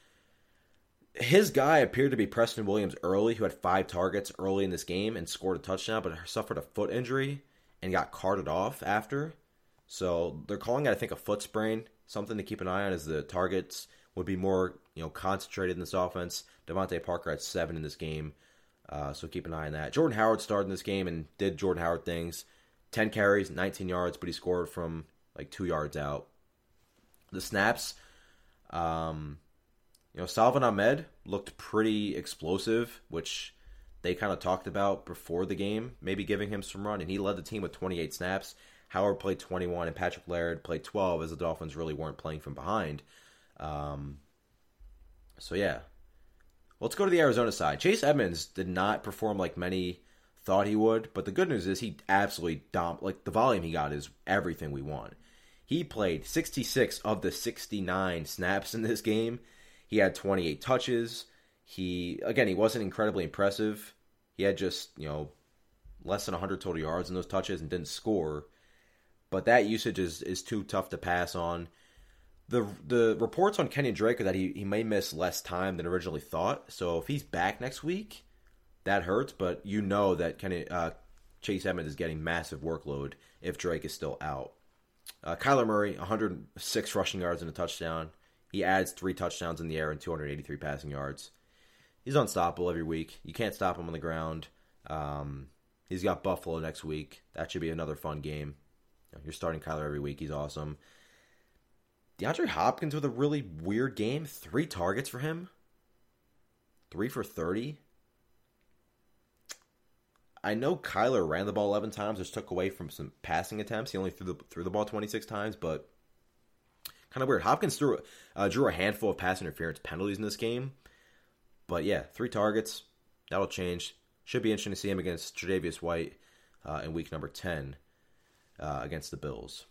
His guy appeared to be Preston Williams early, who had five targets early in this game and scored a touchdown, but suffered a foot injury and got carted off after. So they're calling it, I think, a foot sprain. Something to keep an eye on as the targets would be more, you know, concentrated in this offense. Devontae Parker had seven in this game, uh, so keep an eye on that. Jordan Howard started in this game and did Jordan Howard things. ten carries, nineteen yards, but he scored from like two yards out. The snaps, um, you know, Salvon Ahmed looked pretty explosive, which they kind of talked about before the game, maybe giving him some run, and he led the team with twenty-eight snaps. Howard played twenty-one, and Patrick Laird played twelve, as the Dolphins really weren't playing from behind. Um, so, yeah. Let's go to the Arizona side. Chase Edmonds did not perform like many thought he would, but the good news is he absolutely dom- like the volume he got is everything we want. He played sixty-six of the sixty-nine snaps in this game. He had twenty-eight touches. He, again, he wasn't incredibly impressive. He had just, you know, less than one hundred total yards in those touches and didn't score. But that usage is, is too tough to pass on. The the reports on Kenyon Drake are that he, he may miss less time than originally thought. So if he's back next week, that hurts. But you know that Kenny, uh, Chase Edmonds is getting massive workload if Drake is still out. Uh, Kyler Murray, one hundred six rushing yards and a touchdown. He adds three touchdowns in the air and two hundred eighty-three passing yards. He's unstoppable every week. You can't stop him on the ground. Um, he's got Buffalo next week. That should be another fun game. You know, you're starting Kyler every week. He's awesome. DeAndre Hopkins with a really weird game. Three targets for him. Three for thirty. I know Kyler ran the ball eleven times, which took away from some passing attempts. He only threw the, threw the ball twenty-six times, but kind of weird. Hopkins threw, uh, drew a handful of pass interference penalties in this game. But yeah, three targets. That'll change. Should be interesting to see him against Tre'Davious White uh, in week number ten uh, against the Bills.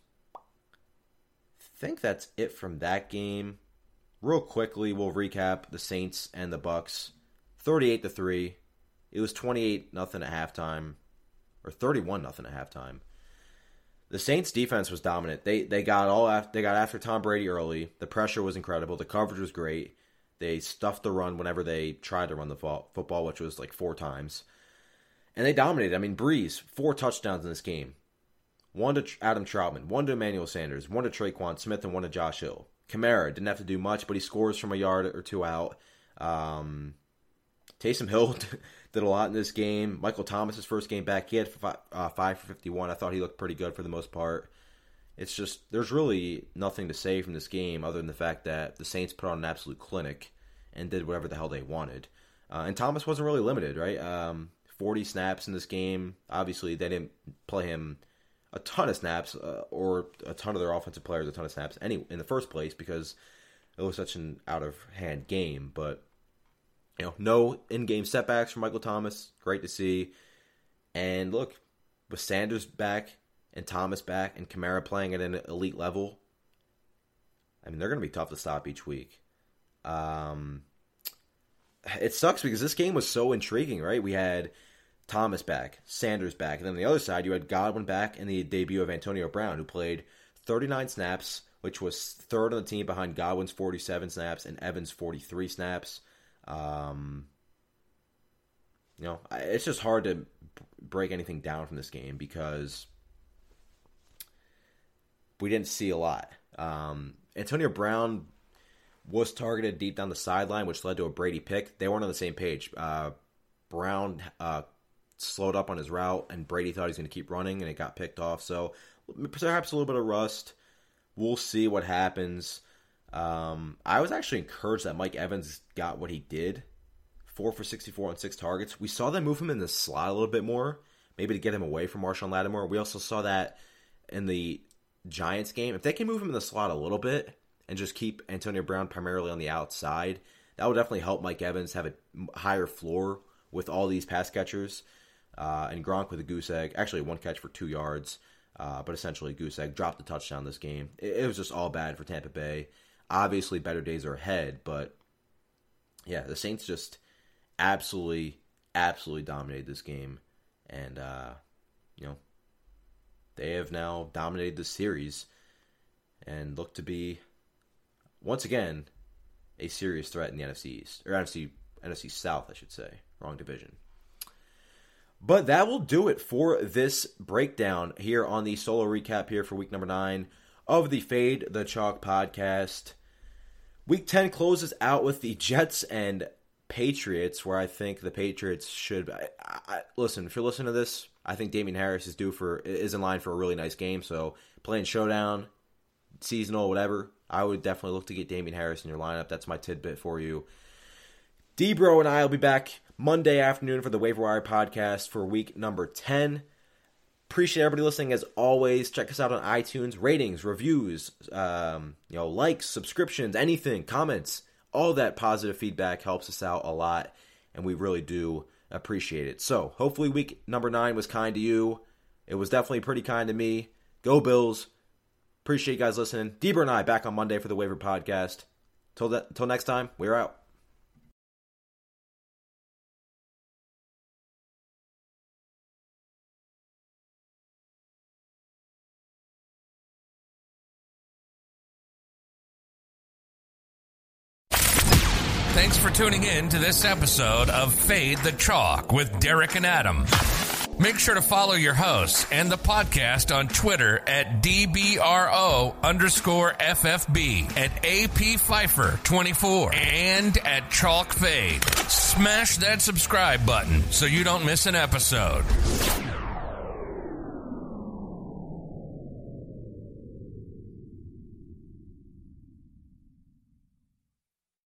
I think that's it from that game. Real quickly, we'll recap the Saints and the Bucks. thirty-eight to three. It was twenty-eight nothing at halftime, or thirty-one nothing at halftime. The Saints defense was dominant. They they got all after, they got after Tom Brady early. The pressure was incredible. The coverage was great. They stuffed the run whenever they tried to run the football, which was like four times. And they dominated. I mean, Breeze, four touchdowns in this game. One to Adam Troutman, one to Emmanuel Sanders, one to Traquan Smith, and one to Josh Hill. Kamara didn't have to do much, but he scores from a yard or two out. Um, Taysom Hill did a lot in this game. Michael Thomas' first game back, he had five, uh, five for fifty-one. I thought he looked pretty good for the most part. It's just, there's really nothing to say from this game other than the fact that the Saints put on an absolute clinic and did whatever the hell they wanted. Uh, and Thomas wasn't really limited, right? Um, forty snaps in this game. Obviously, they didn't play him a ton of snaps uh, or a ton of their offensive players a ton of snaps any in the first place because it was such an out-of-hand game. But, you know, no in-game setbacks for Michael Thomas. Great to see. And look, with Sanders back and Thomas back and Kamara playing at an elite level, I mean, they're going to be tough to stop each week. Um, it sucks because this game was so intriguing, right? We had Thomas back, Sanders back, and then on the other side, you had Godwin back and the debut of Antonio Brown, who played thirty-nine snaps, which was third on the team behind Godwin's forty-seven snaps and Evans' forty-three snaps. Um, you know, it's just hard to break anything down from this game because we didn't see a lot. Um, Antonio Brown was targeted deep down the sideline, which led to a Brady pick. They weren't on the same page. Uh, Brown uh, slowed up on his route, and Brady thought he was going to keep running, and it got picked off. So perhaps a little bit of rust. We'll see what happens. Um, I was actually encouraged that Mike Evans got what he did four for sixty-four on six targets. We saw them move him in the slot a little bit more, maybe to get him away from Marshawn Lattimore. We also saw that in the Giants game. If they can move him in the slot a little bit and just keep Antonio Brown primarily on the outside, that would definitely help Mike Evans have a higher floor with all these pass catchers. Uh, and Gronk with a goose egg. Actually, one catch for two yards, uh, but essentially goose egg. Dropped the touchdown this game. It, it was just all bad for Tampa Bay. Obviously, better days are ahead, but yeah, the Saints just absolutely, absolutely dominated this game. And, uh, you know, they have now dominated the series and look to be, once again, a serious threat in the N F C East. Or N F C, N F C South, I should say. Wrong division. But that will do it for this breakdown here on the solo recap here for week number nine of the Fade the Chalk podcast. Week ten closes out with the Jets and Patriots, where I think the Patriots should... I, I, listen, if you're listening to this, I think Damian Harris is due for is in line for a really nice game. So playing showdown, seasonal, whatever, I would definitely look to get Damian Harris in your lineup. That's my tidbit for you. D-Bro and I will be back Monday afternoon for the Waiver Wire podcast for week number ten. Appreciate everybody listening as always. Check us out on iTunes. Ratings, reviews, um, you know, likes, subscriptions, anything, comments. All that positive feedback helps us out a lot, and we really do appreciate it. So, hopefully week number nine was kind to you. It was definitely pretty kind to me. Go Bills. Appreciate you guys listening. D-Bro and I back on Monday for the Waiver podcast. Till that, till next time, we're out. Thanks for tuning in to this episode of Fade the Chalk with Derek and Adam. Make sure to follow your hosts and the podcast on Twitter at DBRO underscore FFB, at A P Pfeiffer twenty-four, and at Chalk Fade. Smash that subscribe button so you don't miss an episode.